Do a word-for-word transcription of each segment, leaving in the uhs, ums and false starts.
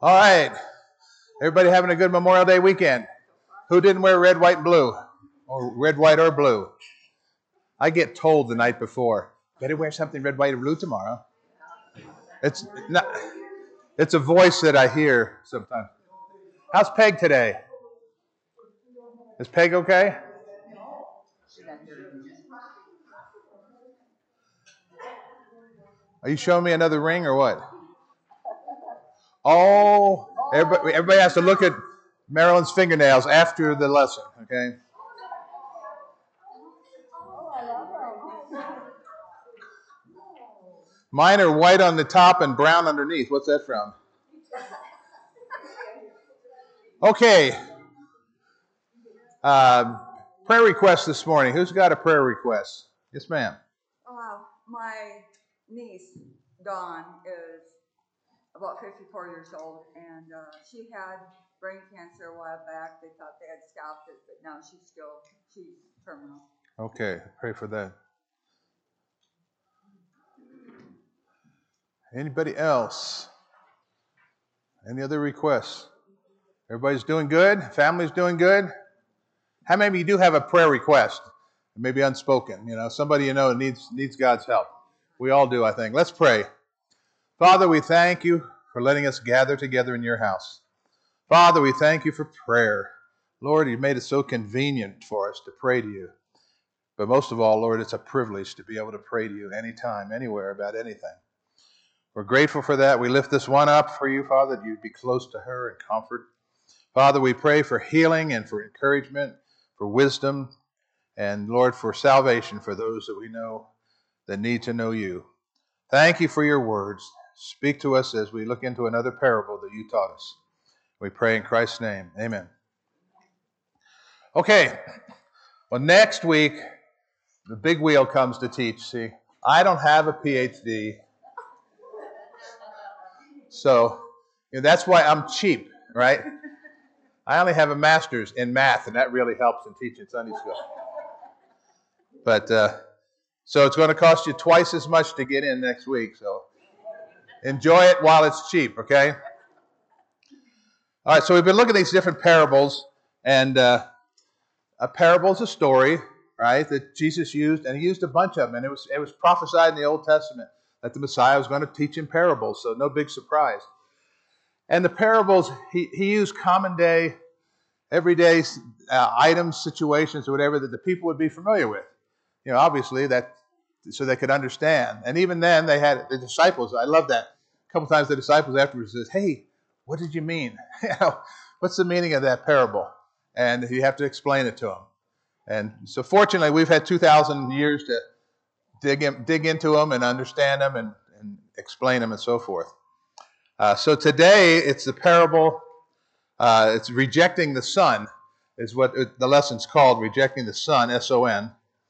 All right. Everybody having a good Memorial Day weekend? Who didn't wear red, white, and blue? Or red, white, or blue? I get told the night before, better wear something red, white, or blue tomorrow. It's not, it's a voice that I hear sometimes. How's Peg today? Is Peg okay? Are you showing me another ring or what? Oh, everybody, everybody has to look at Marilyn's fingernails after the lesson, okay? Mine are white on the top and brown underneath. What's that from? Okay. Uh, prayer request this morning. Who's got a prayer request? Yes, ma'am. Uh, my niece, Dawn, is about fifty-four years old, and uh, she had brain cancer a while back. They thought they had stopped it, but now she's still, she's terminal. Okay, pray for that. Anybody else? Any other requests? Everybody's doing good? Family's doing good? How many of you do have a prayer request? Maybe unspoken. You know, somebody you know needs needs God's help. We all do, I think. Let's pray. Father, we thank you for letting us gather together in your house. Father, we thank you for prayer. Lord, you've made it so convenient for us to pray to you. But most of all, Lord, it's a privilege to be able to pray to you anytime, anywhere, about anything. We're grateful for that. We lift this one up for you, Father, that you'd be close to her and comfort. Father, we pray for healing and for encouragement, for wisdom, and, Lord, for salvation for those that we know that need to know you. Thank you for your words. Speak to us as we look into another parable that you taught us. We pray in Christ's name. Amen. Okay. Well, next week, the big wheel comes to teach. See, I don't have a P H D. So, you know, that's why I'm cheap, right? I only have a master's in math, and that really helps in teaching Sunday school. But, uh, so it's going to cost you twice as much to get in next week. So enjoy it while it's cheap, okay? All right, so we've been looking at these different parables, and uh, a parable is a story, right, that Jesus used, and he used a bunch of them, and it was it was prophesied in the Old Testament that the Messiah was going to teach in parables, so no big surprise. And the parables, he, he used common day, everyday uh, items, situations, or whatever that the people would be familiar with. You know, obviously, that so they could understand. And even then, they had the disciples. I love that. A couple times the disciples afterwards says, "Hey, what did you mean? You know, what's the meaning of that parable?" And you have to explain it to them. And so fortunately, we've had two thousand years to dig in, dig into them and understand them and, and explain them and so forth. Uh, so today, it's the parable, uh, it's rejecting the Son, is what it, the lesson's called, rejecting the Son, S O N.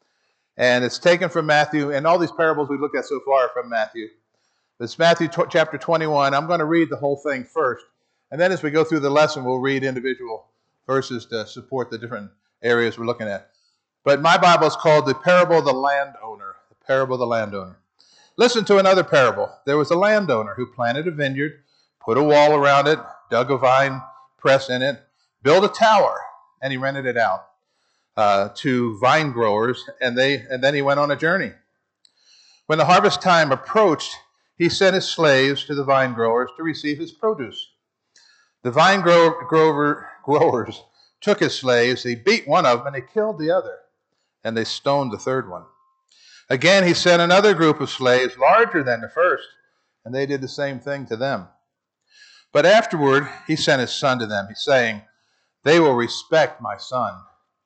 And it's taken from Matthew, and all these parables we've looked at so far are from Matthew. It's Matthew t- chapter twenty-one. I'm going to read the whole thing first. And then as we go through the lesson, we'll read individual verses to support the different areas we're looking at. But my Bible is called the parable of the landowner. The parable of the landowner. Listen to another parable. There was a landowner who planted a vineyard, put a wall around it, dug a vine press in it, built a tower, and he rented it out uh, to vine growers, and they and then he went on a journey. When the harvest time approached, he sent his slaves to the vine growers to receive his produce. The vine grower, grower, growers took his slaves, they beat one of them, and they killed the other, and they stoned the third one. Again, he sent another group of slaves, larger than the first, and they did the same thing to them. But afterward, he sent his son to them, saying, "They will respect my son."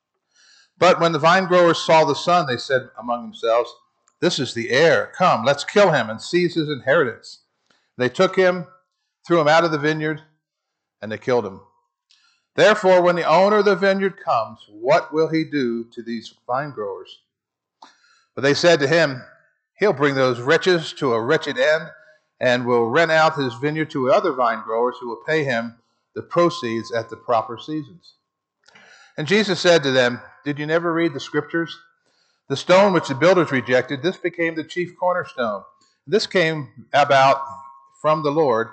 But when the vine growers saw the son, they said among themselves, "This is the heir. Come, let's kill him and seize his inheritance." They took him, threw him out of the vineyard, and they killed him. Therefore, when the owner of the vineyard comes, what will he do to these vine growers? But they said to him, "He'll bring those wretches to a wretched end, and will rent out his vineyard to other vine growers who will pay him the proceeds at the proper seasons." And Jesus said to them, "Did you never read the scriptures? The stone which the builders rejected, this became the chief cornerstone. This came about from the Lord,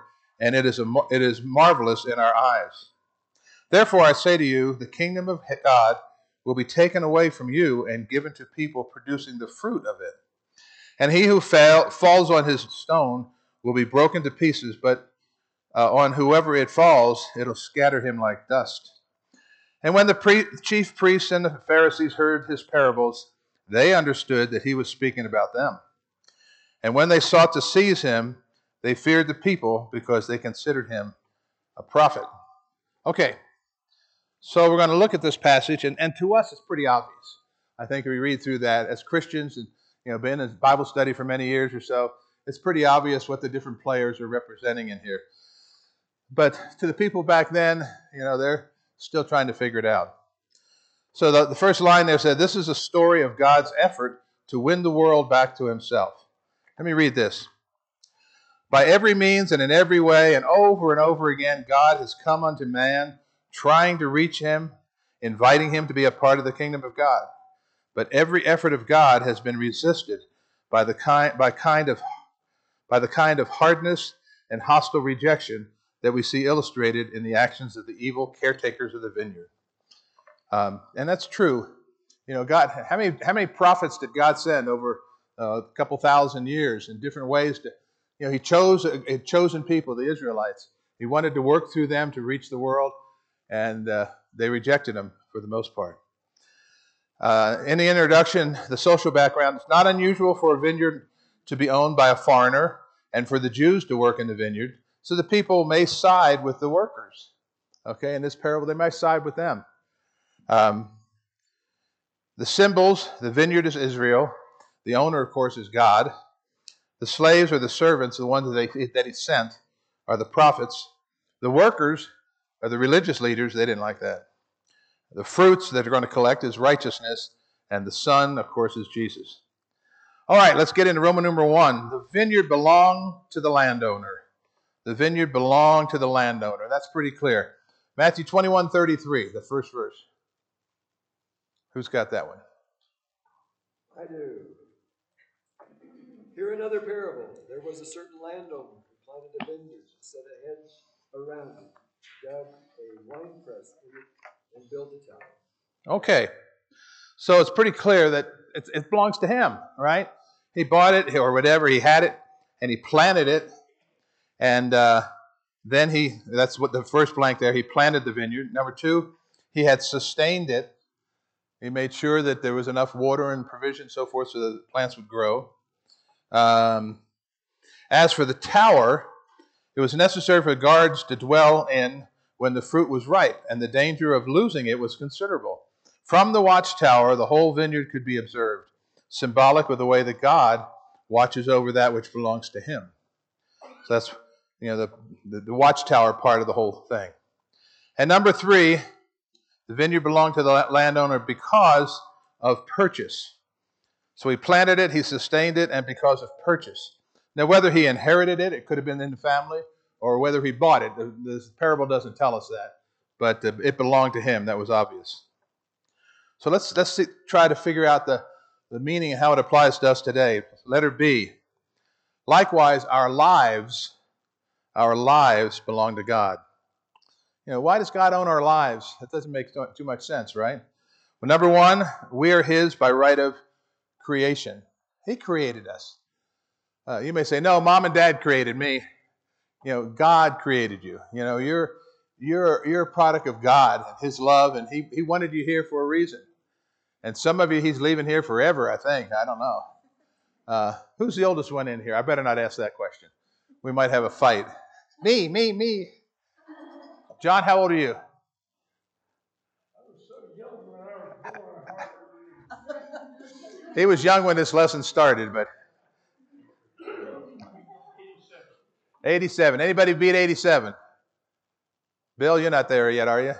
and it is, a, it is marvelous in our eyes. Therefore I say to you, the kingdom of God will be taken away from you and given to people producing the fruit of it. And he who fail, falls on his stone will be broken to pieces, but uh, on whoever it falls, it'll scatter him like dust. And when the pre- chief priests and the Pharisees heard his parables, they understood that he was speaking about them. And when they sought to seize him, they feared the people because they considered him a prophet. Okay, so we're going to look at this passage, and, and to us it's pretty obvious. I think if we read through that as Christians and you know been in Bible study for many years or so, it's pretty obvious what the different players are representing in here. But to the people back then, you know, they're still trying to figure it out. So the, the first line there said, this is a story of God's effort to win the world back to himself. Let me read this. By every means and in every way and over and over again, God has come unto man, trying to reach him, inviting him to be a part of the kingdom of God. But every effort of God has been resisted by the kind, by kind of, by the kind of hardness and hostile rejection that we see illustrated in the actions of the evil caretakers of the vineyard. Um, and that's true. You know, God, how many how many prophets did God send over uh, a couple thousand years in different ways to, you know, he chose a, a chosen people, the Israelites. He wanted to work through them to reach the world, and uh, they rejected him for the most part. Uh, in the introduction, the social background, it's not unusual for a vineyard to be owned by a foreigner and for the Jews to work in the vineyard. So the people may side with the workers. Okay, in this parable, they may side with them. Um, the symbols, the vineyard is Israel. The owner, of course, is God. The slaves or the servants, the ones that, they, that he sent, are the prophets. The workers are the religious leaders. They didn't like that. The fruits that they're going to collect is righteousness, and the son, of course, is Jesus. All right, let's get into Roman number one. The vineyard belonged to the landowner. The vineyard belonged to the landowner. That's pretty clear. Matthew twenty-one thirty-three, the first verse. Who's got that one? I do. Hear another parable. There was a certain landowner who planted a vineyard, set a hedge around it, dug a winepress in it, and built a tower. Okay. So it's pretty clear that it, it belongs to him, right? He bought it or whatever. He had it, and he planted it. And uh, then he, that's what the first blank there, he planted the vineyard. Number two, he had sustained it. He made sure that there was enough water and provision and so forth so that the plants would grow. Um, as for the tower, it was necessary for guards to dwell in when the fruit was ripe, and the danger of losing it was considerable. From the watchtower, the whole vineyard could be observed, symbolic of the way that God watches over that which belongs to him. So that's, you know, the, the, the watchtower part of the whole thing. And number three, the vineyard belonged to the landowner because of purchase. So he planted it, he sustained it, and because of purchase. Now, whether he inherited it, it could have been in the family, or whether he bought it. This parable doesn't tell us that, but it belonged to him. That was obvious. So let's let's see, try to figure out the, the meaning and how it applies to us today. Letter B. Likewise, our lives, our lives belong to God. You know, why does God own our lives? That doesn't make too much sense, right? Well, number one, we are his by right of creation. He created us. Uh, you may say, no, mom and dad created me. You know, God created you. You know, you're you're you're a product of God and his love, and he, he wanted you here for a reason. And some of you, he's leaving here forever, I think. I don't know. Uh, who's the oldest one in here? I better not ask that question. We might have a fight. Me, me, me. John, how old are you? I was so young when I was born. He was young when this lesson started, but eighty-seven. Anybody beat eighty-seven? Bill, you're not there yet, are you?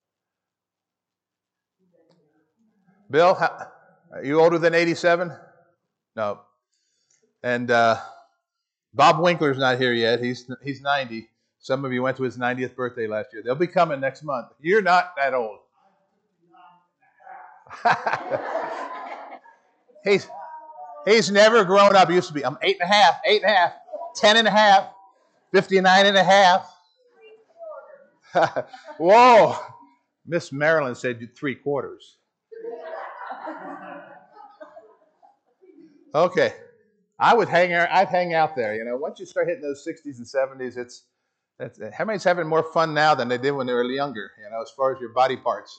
Bill, how, are you older than eighty-seven? No. And uh, Bob Winkler's not here yet. He's he's ninety. Some of you went to his ninetieth birthday last year. They'll be coming next month. You're not that old. he's he's never grown up. He used to be, I'm eight and a half, eight and a half, ten and a half, fifty-nine and a half. Whoa. Miss Marilyn said three quarters. Okay. I would hang out, I'd hang out there. You know, once you start hitting those sixties and seventies, it's, it's how many's having more fun now than they did when they were younger, you know, as far as your body parts.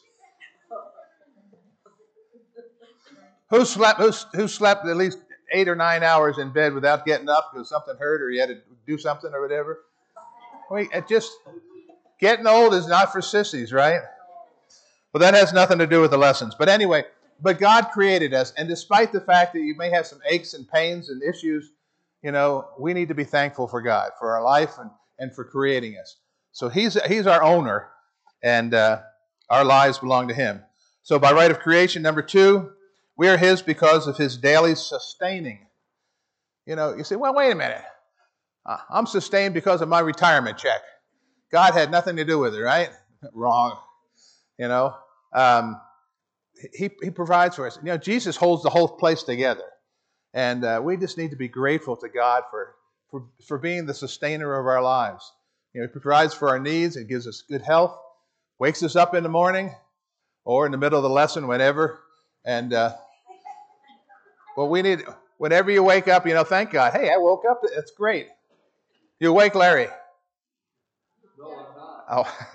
Who slept who, who slept at least eight or nine hours in bed without getting up because something hurt or you had to do something or whatever? I mean, it just getting old is not for sissies, right? Well, that has nothing to do with the lessons. But anyway, but God created us, and despite the fact that you may have some aches and pains and issues, you know, we need to be thankful for God, for our life, and, and for creating us. So he's, he's our owner, and uh, our lives belong to him. So by right of creation, number two, we are his because of his daily sustaining. You know, you say, well, wait a minute. Uh, I'm sustained because of my retirement check. God had nothing to do with it, right? Wrong. You know, um, he, he provides for us. You know, Jesus holds the whole place together. And uh, we just need to be grateful to God for, for, for being the sustainer of our lives. You know, he provides for our needs and gives us good health, wakes us up in the morning or in the middle of the lesson, whenever. And, uh, well, we need, whenever you wake up, you know, thank God. Hey, I woke up. It's great. You awake, Larry? No, I'm not. Oh.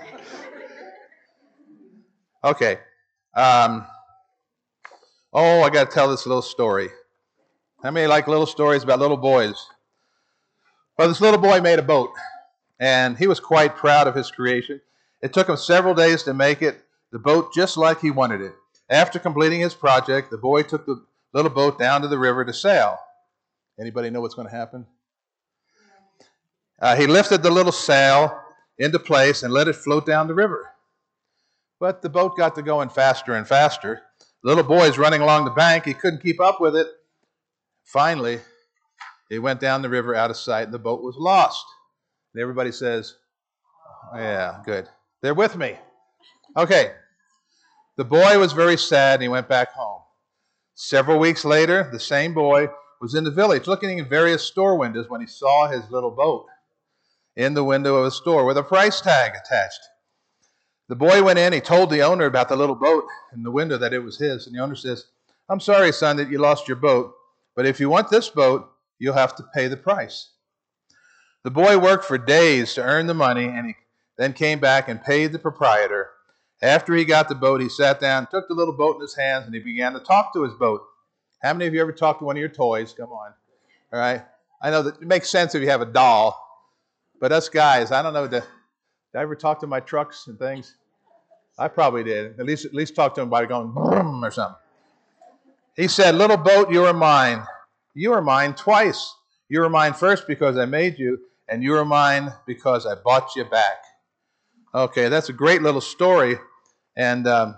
Okay. Um, oh, I got to tell this little story. How many like little stories about little boys? Well, this little boy made a boat, and he was quite proud of his creation. It took him several days to make it, the boat just like he wanted it. After completing his project, the boy took the little boat down to the river to sail. Anybody know what's going to happen? Uh, he lifted the little sail into place and let it float down the river. But the boat got to going faster and faster. The little boy's running along the bank. He couldn't keep up with it. Finally, it went down the river out of sight, and the boat was lost. And everybody says, yeah, good. They're with me. Okay. The boy was very sad, and he went back home. Several weeks later, the same boy was in the village looking in various store windows when he saw his little boat in the window of a store with a price tag attached. The boy went in. He told the owner about the little boat in the window, that it was his. And the owner says, I'm sorry, son, that you lost your boat. But if you want this boat, you'll have to pay the price. The boy worked for days to earn the money, and he then came back and paid the proprietor. After he got the boat, he sat down, took the little boat in his hands, and he began to talk to his boat. How many of you ever talked to one of your toys? Come on. All right. I know that it makes sense if you have a doll. But us guys, I don't know. Did I ever talk to my trucks and things? I probably did. At least, at least talk to him by going boom or something. He said, little boat, you are mine. You are mine twice. You are mine first because I made you, and you are mine because I bought you back. Okay, that's a great little story. And um,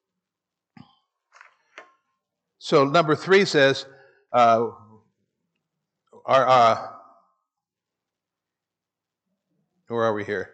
so number three says, uh, our, uh, where are we here?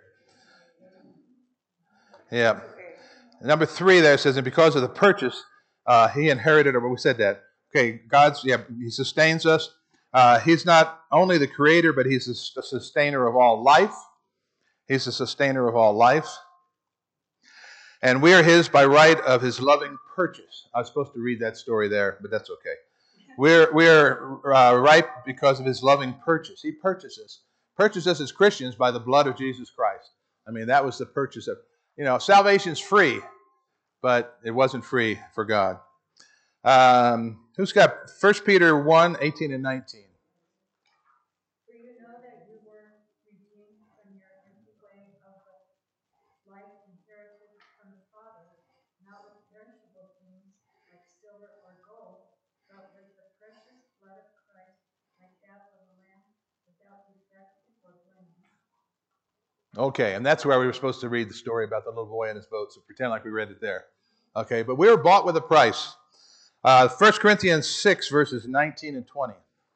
Yeah. Number three there says, and because of the purchase, uh, he inherited, or we said that. Okay, God's, yeah, he sustains us. Uh, he's not only the creator, but he's the sustainer of all life. He's the sustainer of all life. And we are his by right of his loving purchase. I was supposed to read that story there, but that's okay. We're, we're uh, right because of his loving purchase. He purchased us. Purchased us as Christians by the blood of Jesus Christ. I mean, that was the purchase of, you know, salvation's free, but it wasn't free for God. Um, who's got First Peter one, eighteen and nineteen? For you know that you were redeemed from your empty way of life inherited from the fathers, not with perishable things like silver or gold, but with the precious blood of Christ, like that of a lamb without defect or blemish. Okay, and that's where we were supposed to read the story about the little boy and his boat, so pretend like we read it there. Okay, but we were bought with a price. Uh, First Corinthians six, verses nineteen and twenty.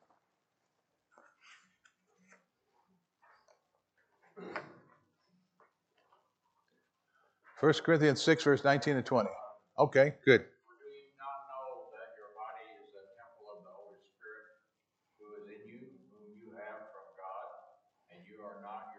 First Corinthians six, verse nineteen and twenty. Okay, good. Do you not know that your body is a temple of the Holy Spirit who is in you, whom you have from God, and you are not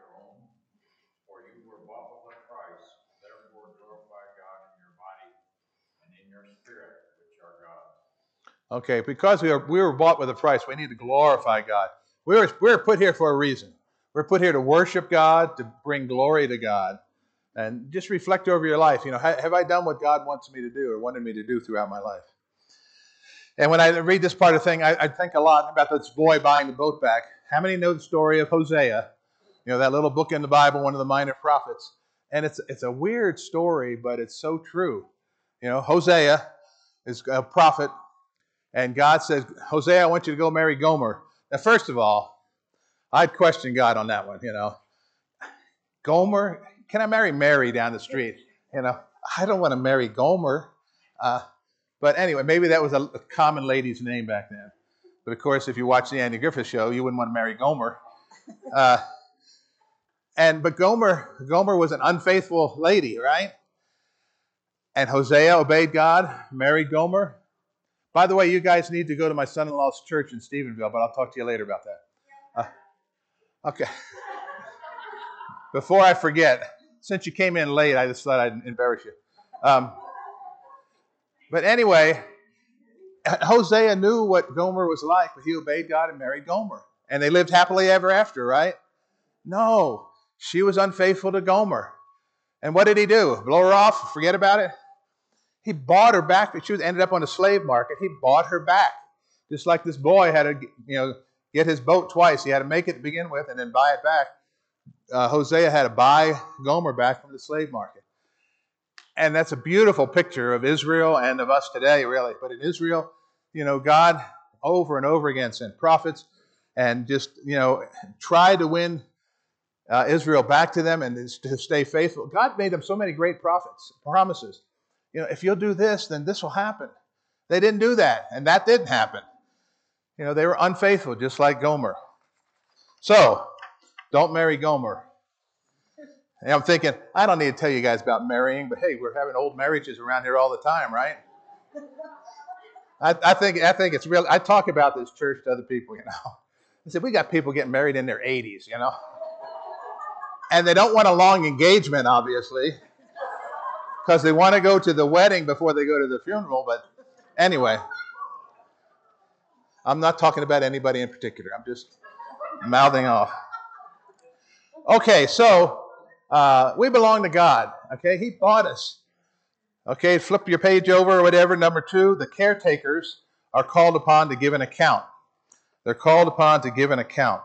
your spirit, which are God's. Okay, because we, are, we were bought with a price, we need to glorify God. We were, we were put here for a reason. We're put here to worship God, to bring glory to God. And just reflect over your life. You know, have I done what God wants me to do or wanted me to do throughout my life? And when I read this part of the thing, I, I think a lot about this boy buying the boat back. How many know the story of Hosea? You know, that little book in the Bible, one of the minor prophets. And it's it's a weird story, but it's so true. You know, Hosea is a prophet, and God says, Hosea, I want you to go marry Gomer. Now, first of all, I'd question God on that one, you know. Gomer? Can I marry Mary down the street? You know, I don't want to marry Gomer. Uh, but anyway, maybe that was a, a common lady's name back then. But of course, if you watch the Andy Griffith Show, you wouldn't want to marry Gomer. Uh, and but Gomer, Gomer was an unfaithful lady, right? And Hosea obeyed God, married Gomer. By the way, you guys need to go to my son-in-law's church in Stephenville, but I'll talk to you later about that. Uh, okay. Before I forget, since you came in late, I just thought I'd embarrass you. Um, but anyway, Hosea knew what Gomer was like, but he obeyed God and married Gomer. And they lived happily ever after, right? No, she was unfaithful to Gomer. And what did he do? Blow her off? Forget about it? He bought her back. She was ended up on the slave market. He bought her back. Just like this boy had to, you know, get his boat twice. He had to make it to begin with and then buy it back. Uh, Hosea had to buy Gomer back from the slave market. And that's a beautiful picture of Israel and of us today, really. But in Israel, you know, God over and over again sent prophets and just, you know, tried to win uh, Israel back to them and to stay faithful. God made them so many great prophets, promises. You know, if you'll do this, then this will happen. They didn't do that, and that didn't happen. You know, they were unfaithful, just like Gomer. So, don't marry Gomer. And I'm thinking, I don't need to tell you guys about marrying, but hey, we're having old marriages around here all the time, right? I, I think I think it's real. I talk about this church to other people, you know. I said, we got people getting married in their eighties, you know. And they don't want a long engagement, obviously, because they want to go to the wedding before they go to the funeral. But anyway, I'm not talking about anybody in particular. I'm just mouthing off. Okay, so uh, we belong to God. Okay, He bought us. Okay, flip your page over or whatever. Number two, the caretakers are called upon to give an account. They're called upon to give an account.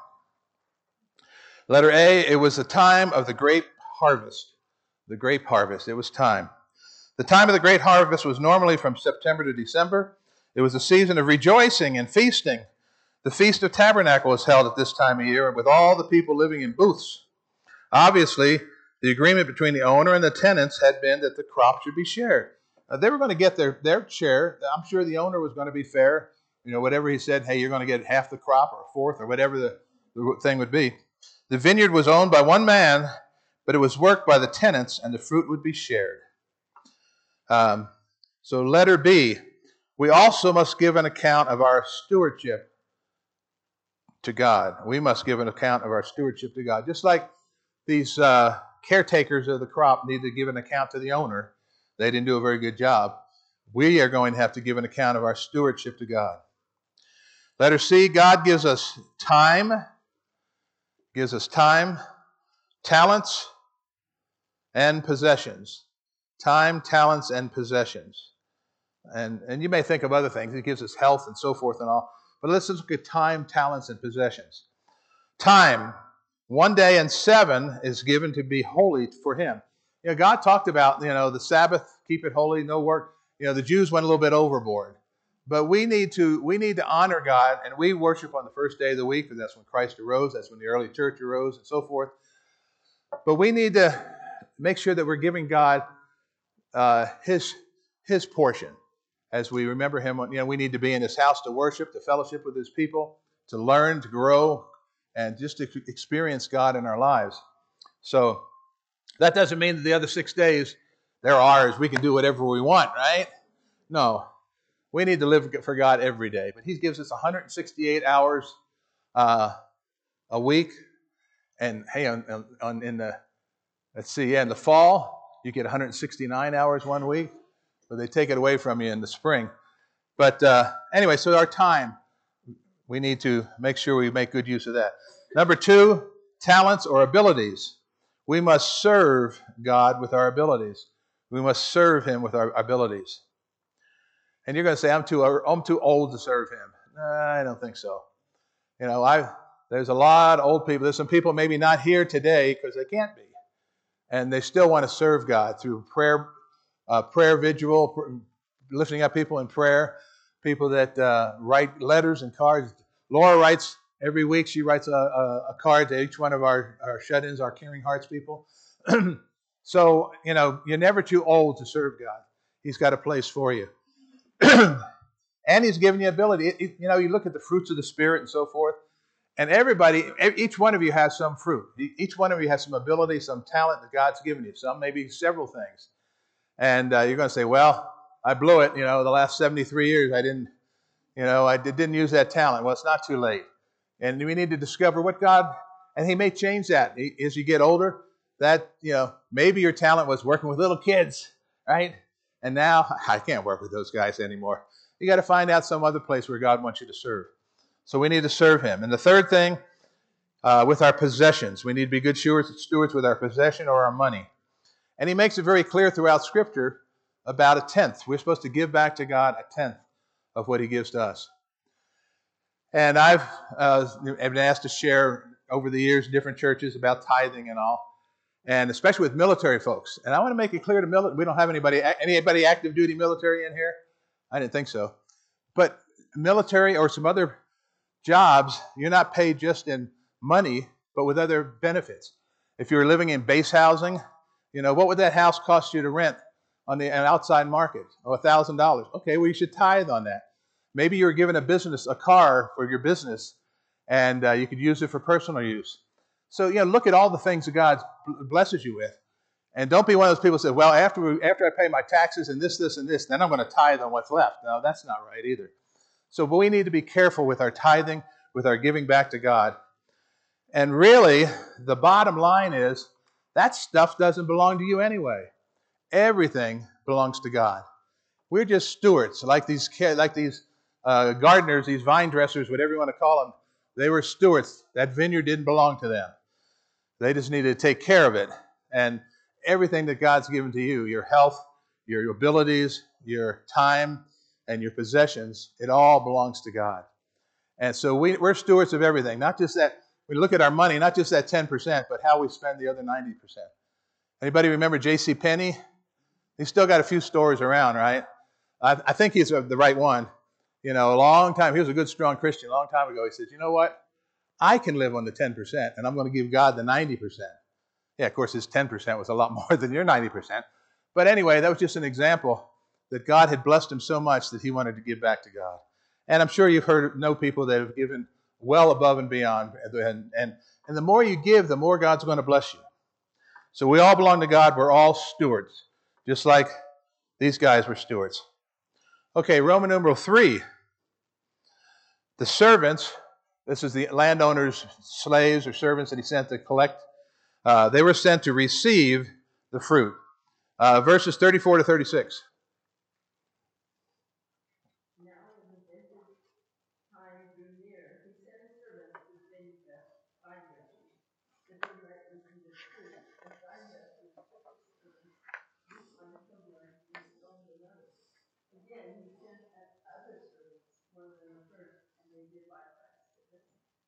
Letter A, it was the time of the grape harvest. The grape harvest, it was time. The time of the great harvest was normally from September to December. It was a season of rejoicing and feasting. The Feast of Tabernacle was held at this time of year with all the people living in booths. Obviously, the agreement between the owner and the tenants had been that the crop should be shared. Uh, they were going to get their, their share. I'm sure the owner was going to be fair. You know, whatever he said, hey, you're going to get half the crop or a fourth or whatever the, the thing would be. The vineyard was owned by one man, but it was worked by the tenants, and the fruit would be shared. Um, so letter B, we also must give an account of our stewardship to God. We must give an account of our stewardship to God. Just like these uh, caretakers of the crop need to give an account to the owner. They didn't do a very good job. We are going to have to give an account of our stewardship to God. Letter C, God gives us time, gives us time, talents, and possessions. Time, talents, and possessions. And, and you may think of other things. He gives us health and so forth and all. But let's look at time, talents, and possessions. Time, one day in seven is given to be holy for Him. You know, God talked about, you know, the Sabbath, keep it holy, no work. You know, the Jews went a little bit overboard. But we need to we need to honor God, and we worship on the first day of the week, because that's when Christ arose, that's when the early church arose, and so forth. But we need to make sure that we're giving God uh, His His portion as we remember Him. You know, we need to be in His house to worship, to fellowship with His people, to learn, to grow, and just to experience God in our lives. So that doesn't mean that the other six days, they're ours. We can do whatever we want, right? No. We need to live for God every day. But He gives us one hundred sixty-eight hours uh, a week. And hey, on, on, in the, let's see, yeah, in the fall, you get one hundred sixty-nine hours one week. but they take it away from you in the spring. But uh, anyway, so our time, we need to make sure we make good use of that. Number two, talents or abilities. We must serve God with our abilities. We must serve Him with our abilities. And you're going to say, I'm too, I'm too old to serve Him. Nah, I don't think so. You know, I there's a lot of old people. There's some people maybe not here today because they can't be. And they still want to serve God through prayer, uh, prayer vigil, pr- lifting up people in prayer, people that uh, write letters and cards. Laura writes every week. She writes a, a, a card to each one of our, our shut-ins, our Caring Hearts people. So, you know, you're never too old to serve God. He's got a place for you. And He's given you ability. It, it, you know, you look at the fruits of the Spirit and so forth, and everybody, each one of you has some fruit. Each one of you has some ability, some talent that God's given you. Some maybe several things. And uh, you're going to say, well, I blew it. You know, the last seventy-three years, I didn't, you know, I didn't use that talent. Well, it's not too late. And we need to discover what God, and He may change that as you get older. That, you know, maybe your talent was working with little kids, right? And now, I can't work with those guys anymore. You got to find out some other place where God wants you to serve. So we need to serve Him. And the third thing, uh, with our possessions. We need to be good stewards, stewards with our possession or our money. And He makes it very clear throughout Scripture about a tenth. We're supposed to give back to God a tenth of what He gives to us. And I've uh, been asked to share over the years in different churches about tithing and all, and especially with military folks. And I want to make it clear to military, we don't have anybody, anybody active duty military in here? I didn't think so. But military or some other jobs, you're not paid just in money, but with other benefits. If you're living in base housing, you know, what would that house cost you to rent on the an outside market? Oh, one thousand dollars. Okay, well, you should tithe on that. Maybe you're given a business, a car for your business, and uh, you could use it for personal use. So, you know, look at all the things that God blesses you with. And don't be one of those people who say, well, after we, after I pay my taxes and this, this, and this, then I'm going to tithe on what's left. No, that's not right either. So but we need to be careful with our tithing, with our giving back to God. And really, the bottom line is, that stuff doesn't belong to you anyway. Everything belongs to God. We're just stewards, like these like these uh, gardeners, these vine dressers, whatever you want to call them. They were stewards. That vineyard didn't belong to them. They just needed to take care of it. And everything that God's given to you, your health, your abilities, your time, and your possessions, it all belongs to God. And so we, we're stewards of everything. Not just that, we look at our money, not just that ten percent, but how we spend the other ninety percent. Anybody remember J C Penney? He's still got a few stores around, right? I, I think he's the right one. You know, a long time, he was a good, strong Christian. A long time ago, he said, you know what? I can live on the ten percent, and I'm going to give God the ninety percent. Yeah, of course, his ten percent was a lot more than your ninety percent. But anyway, that was just an example that God had blessed him so much that he wanted to give back to God. And I'm sure you've heard, know people that have given well above and beyond. And, and, and the more you give, the more God's going to bless you. So we all belong to God. We're all stewards, just like these guys were stewards. Okay, Roman numeral three. The servants, this is the landowner's slaves or servants that he sent to collect. Uh, they were sent to receive the fruit. Uh, verses thirty-four to thirty-six. Now when the vintage time drew near, he sent a servant to bring the vine dressers, to bring back the fruit. The vine dressers took the servants, each on the pillar, and stoned another. Again, he sent other servants, more than the first, and they did likewise to them.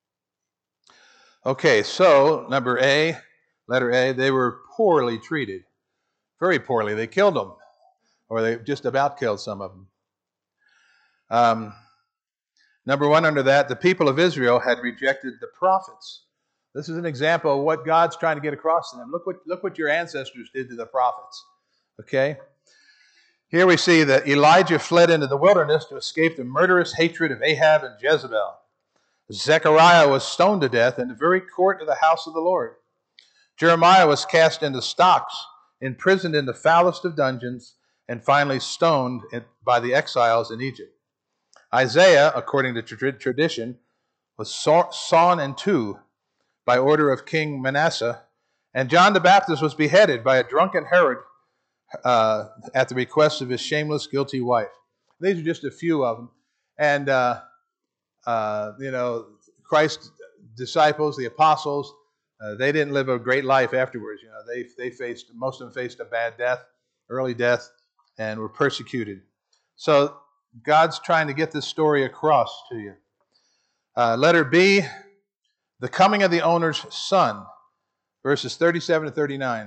Okay, so number A, letter A, they were poorly treated. Very poorly. They killed them, or they just about killed some of them. Um, number one under that, the people of Israel had rejected the prophets. This is an example of what God's trying to get across to them. Look what, look what your ancestors did to the prophets. Okay? Here we see that Elijah fled into the wilderness to escape the murderous hatred of Ahab and Jezebel. Zechariah was stoned to death in the very court of the house of the Lord. Jeremiah was cast into stocks, imprisoned in the foulest of dungeons, and finally stoned by the exiles in Egypt. Isaiah, according to tradition, was sawn in two by order of King Manasseh, and John the Baptist was beheaded by a drunken Herod, uh, at the request of his shameless, guilty wife. These are just a few of them. And, uh, uh, you know, Christ's disciples, the apostles, uh, they didn't live a great life afterwards. You know, they they faced, most of them faced a bad death, early death, and were persecuted. So God's trying to get this story across to you. Uh, letter B, the coming of the owner's son, verses thirty-seven to thirty-nine.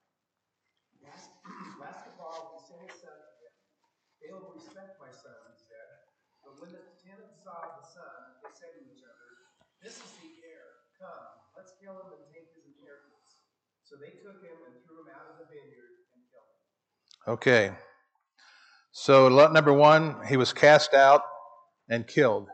Last of all, he sent his son to them. They will respect my son, he said. But when the tenants saw the son, they said to each other, this is the heir. Come, let's kill him and take his inheritance. So they took him and threw him out of the vineyard and killed him. Okay. So lot number one, he was cast out and killed.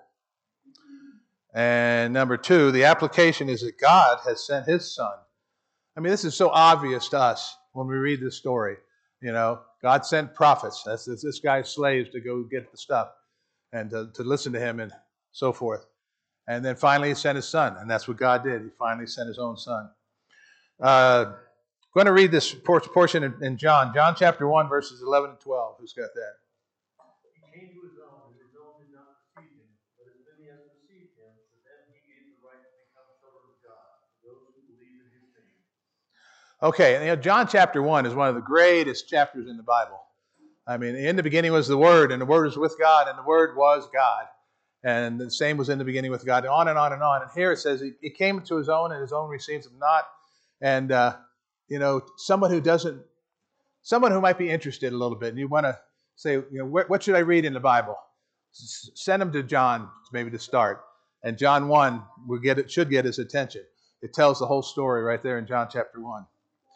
And number two, the application is that God has sent his son. I mean, this is so obvious to us when we read this story. You know, God sent prophets. That's this, this guy's slaves to go get the stuff and to, to listen to him and so forth. And then finally he sent his son, and that's what God did. He finally sent his own son. Uh, I'm going to read this portion in, in John. John chapter one, verses eleven and twelve. Who's got that? He came to his own, and his own did not receive him. But as many as received him, to them he gave the right to become children of God, to those who believe in his name. Okay, you know, John chapter one is one of the greatest chapters in the Bible. I mean, in the beginning was the Word, and the Word was with God, and the Word was God. And the same was in the beginning with God, on and on and on. And here it says, he, he came to his own, and his own received him not. And, uh, you know, someone who doesn't, someone who might be interested a little bit, and you want to say, you know, what, what should I read in the Bible? S- send them to John, maybe to start. And John one will get it, should get his attention. It tells the whole story right there in John chapter one.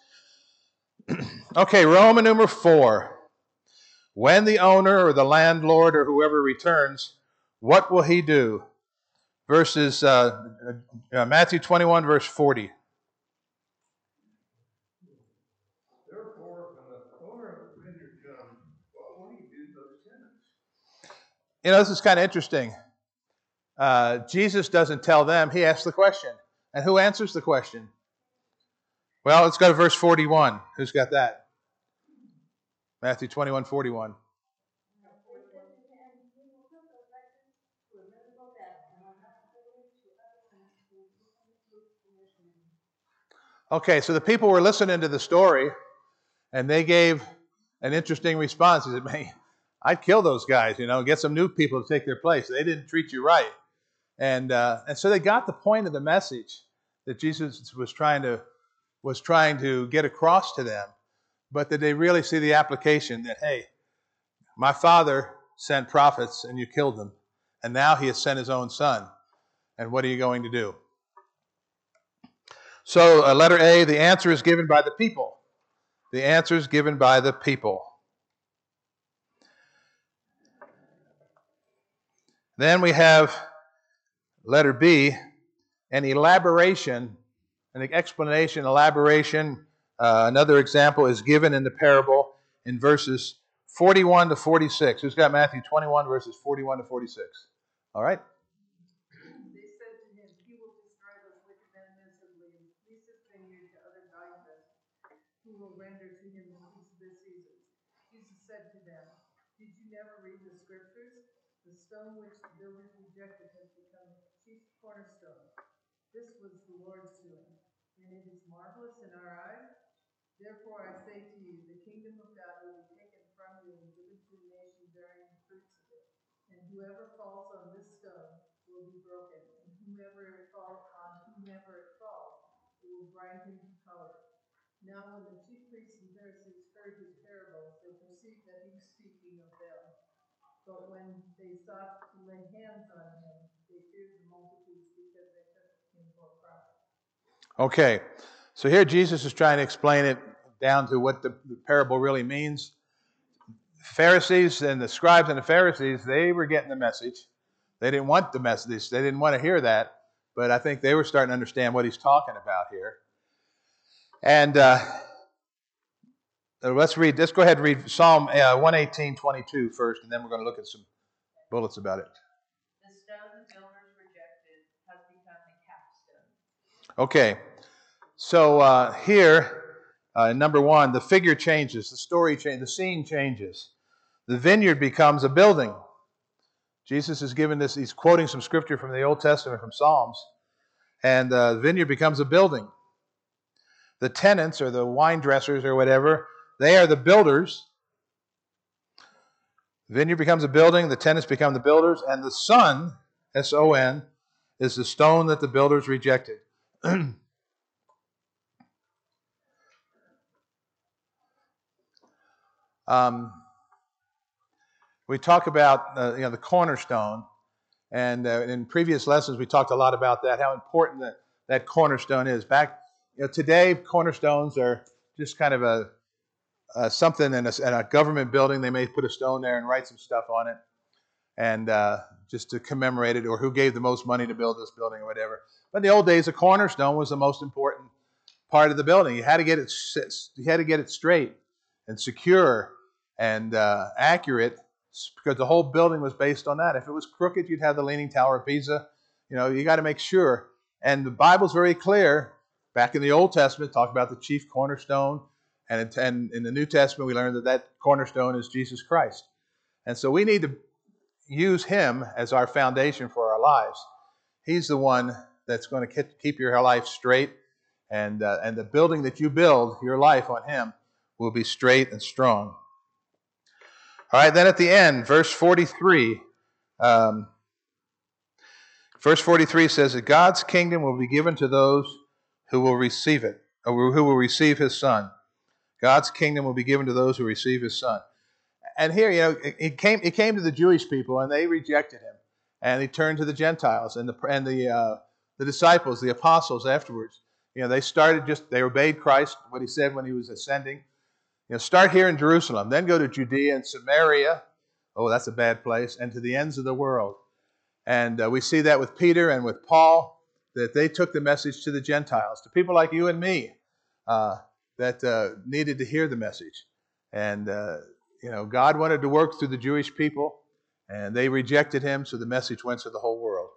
Okay, Roman number four. When the owner or the landlord or whoever returns, what will he do? Verses uh, uh, Matthew twenty-one, verse forty. Therefore, when the owner of the vineyard comes, what will he do to those tenants? You know, this is kind of interesting. Uh, Jesus doesn't tell them. He asks the question. And who answers the question? Well, let's go to verse forty-one. Who's got that? Matthew twenty-one, forty-one. Okay, so the people were listening to the story, and they gave an interesting response. He said, man, I'd kill those guys, you know, get some new people to take their place. They didn't treat you right. And uh, and so they got the point of the message that Jesus was trying to was trying to get across to them, but that they really see the application that, hey, my Father sent prophets and you killed them, and now he has sent his own son. And what are you going to do? So, uh, letter A, the answer is given by the people. The answer is given by the people. Then we have letter B, an elaboration, an explanation, elaboration. Uh, another example is given in the parable in verses forty-one to forty-six. Who's got Matthew twenty-one, verses forty-one to forty-six? All right. They said to him, he will destroy those wicked men miserably and lease his vineyard to other valuables, who will render to him the peace of their seasons. Jesus said to them, did you never read the scriptures? The stone which the builders rejected has become the chief cornerstone. This was the Lord's doing, and it is marvelous in our eyes. Therefore I say to you, the kingdom of God will be taken from you and given to the nation bearing the fruits of it. And whoever falls on this stone will be broken, and whomever it falls on whomever it falls, it will grind him to powder. Now when the chief priests and Pharisees heard his parables, they perceived that he was speaking of them. But when they sought to lay hands on him, they feared the multitudes because they took him for a prophet. Okay, so here Jesus is trying to explain it down to what the, the parable really means. Pharisees and the scribes and the Pharisees, they were getting the message. They didn't want the message. They didn't want to hear that. But I think they were starting to understand what he's talking about here. And uh, let's read, let's go ahead and read Psalm uh, one eighteen, twenty-two first, and then we're going to look at some bullets about it. The stone the builders rejected has become the capstone. Okay, so uh, here, Uh, number one, the figure changes, the story changes, the scene changes. The vineyard becomes a building. Jesus is giving this, he's quoting some scripture from the Old Testament, from Psalms, and uh, the vineyard becomes a building. The tenants or the wine dressers or whatever, they are the builders. The vineyard becomes a building, the tenants become the builders, and the son, S O N, is the stone that the builders rejected. um, we talk about uh, you know, the cornerstone, and uh, in previous lessons we talked a lot about that, how important that, that cornerstone is. Back, you know, today cornerstones are just kind of a uh, something in a, in a government building. They may put a stone there and write some stuff on it, and uh, just to commemorate it, or who gave the most money to build this building or whatever. But in the old days, a cornerstone was the most important part of the building. You had to get it, you had to get it straight and secure and uh, accurate, because the whole building was based on that. If it was crooked, you'd have the Leaning Tower of Pisa. You know, you got to make sure. And the Bible's very clear. Back in the Old Testament, talk about the chief cornerstone, and, and in the New Testament, we learned that that cornerstone is Jesus Christ. And so we need to use Him as our foundation for our lives. He's the one that's going to keep your life straight, and uh, and the building that you build your life on Him will be straight and strong. All right, then at the end, verse forty-three. Um, verse forty-three says that God's kingdom will be given to those who will receive it, or who will receive His Son. God's kingdom will be given to those who receive His Son. And here, you know, it came it came to the Jewish people, and they rejected Him, and He turned to the Gentiles and the and the uh, the disciples, the apostles. Afterwards, you know, they started just they obeyed Christ, what He said when He was ascending. You know, start here in Jerusalem, then go to Judea and Samaria. Oh, that's a bad place. And to the ends of the world. And uh, we see that with Peter and with Paul, that they took the message to the Gentiles, to people like you and me, uh, that uh, needed to hear the message. And, uh, you know, God wanted to work through the Jewish people, and they rejected Him, so the message went to the whole world.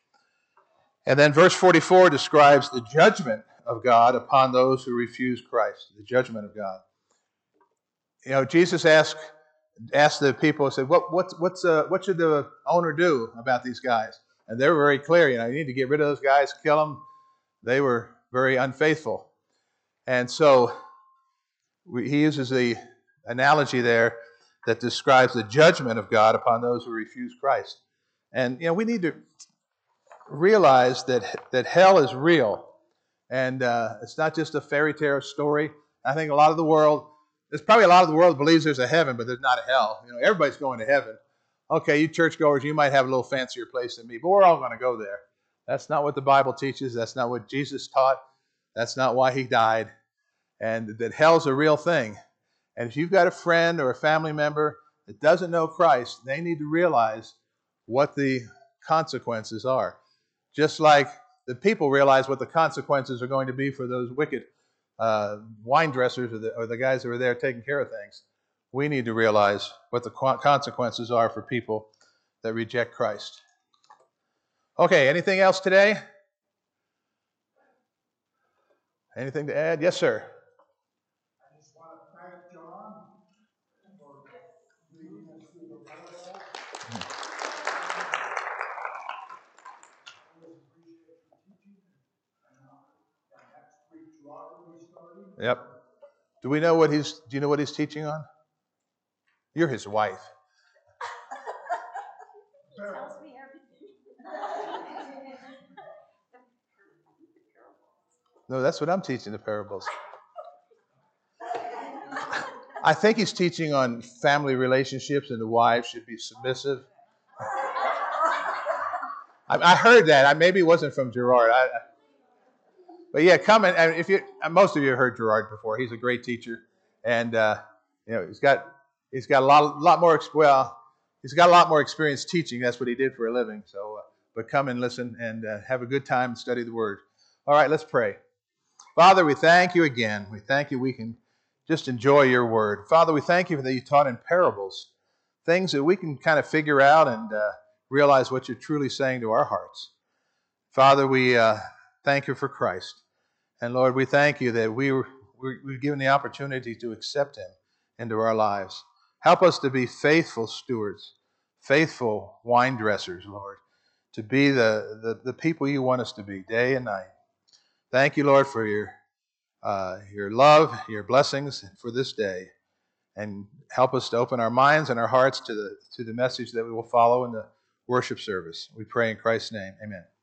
And then verse forty-four describes the judgment of God upon those who refuse Christ, the judgment of God. You know, Jesus asked asked the people, said, "What what's what's uh, what should the owner do about these guys?" And they were very clear. You know, you need to get rid of those guys, kill them. They were very unfaithful, and so we, he uses the analogy there that describes the judgment of God upon those who refuse Christ. And you know, we need to realize that that hell is real, and uh, it's not just a fairy tale story. I think a lot of the world. There's probably a lot of the world believes there's a heaven, but there's not a hell. You know, everybody's going to heaven. Okay, you churchgoers, you might have a little fancier place than me, but we're all going to go there. That's not what the Bible teaches. That's not what Jesus taught. That's not why He died. And that hell's a real thing. And if you've got a friend or a family member that doesn't know Christ, they need to realize what the consequences are. Just like the people realize what the consequences are going to be for those wicked Uh, wine dressers or the, or the guys that were there taking care of things. We need to realize what the consequences are for people that reject Christ. Okay, anything else today? Anything to add? Yes, sir. I just want to thank John for leading us through the parable. I always appreciate your teaching. And uh, next week's Robert will be starting. Yep. Do we know what he's? Do you know what he's teaching on? You're his wife. He tells me everything. No, that's what I'm teaching, the parables. I think he's teaching on family relationships, and the wives should be submissive. I, I heard that. I, maybe it wasn't from Gerard. I, I, but yeah, come and, and if you, most of you have heard Gerard before. He's a great teacher, and uh, you know he's got he's got a lot lot more well he's got a lot more experience teaching. That's what he did for a living. So, uh, but come and listen and uh, have a good time and study the Word. All right, let's pray. Father, we thank you again. We thank you we can just enjoy your Word. Father, we thank you that you taught in parables, things that we can kind of figure out and uh, realize what you're truly saying to our hearts. Father, we uh, thank you for Christ. And Lord, we thank you that we, we we, we've given the opportunity to accept him into our lives. Help us to be faithful stewards, faithful wine dressers, Lord, to be the, the, the people you want us to be day and night. Thank you, Lord, for your, uh, your love, your blessings for this day. And help us to open our minds and our hearts to the, to the message that we will follow in the worship service. We pray in Christ's name. Amen.